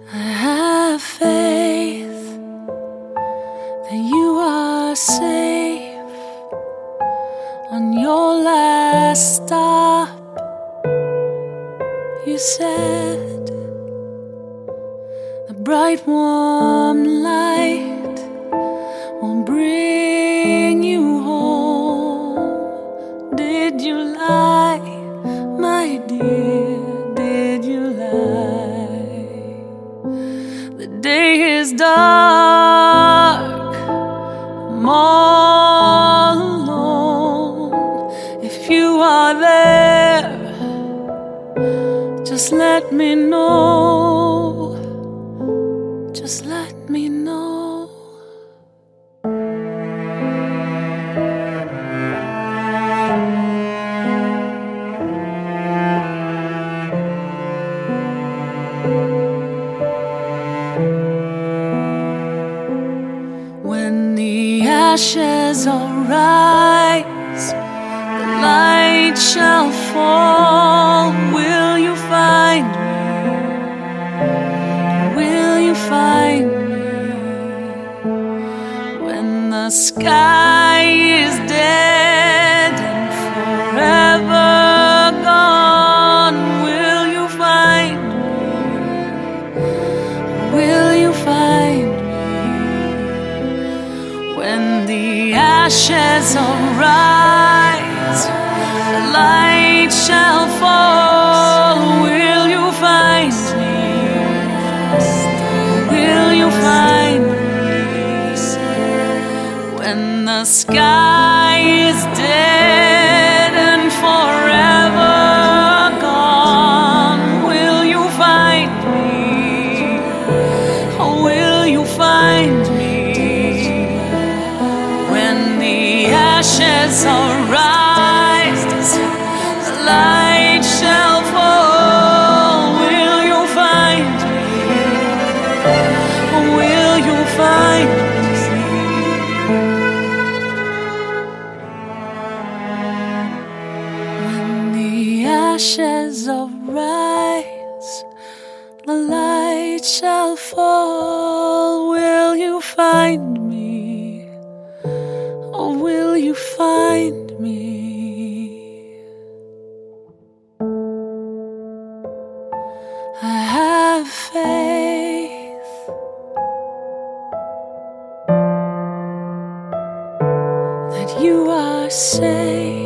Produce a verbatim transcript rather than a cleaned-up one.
I have faith that you are safe on your last stop. You said the bright warm light will bring you home. Did you lie, my dear? Did you lie? The day is dark, I'm all alone. If you are there, just let me know. Just let me know. When the ashes arise, the light shall fall. Will you find me? Will you find me? When the sky is dead and forever gone, will you find me? Will you find me? When the ashes arise, the light shall fall. Will you find me? Will you find me? When the sky is dead and forever gone, will you find me? Oh, will you find me? When the ashes arise, the light shall fall. Will you find me? Will you find me? When the ashes arise, the light shall fall. Will you find me? Or will you find me? I have faith that you are safe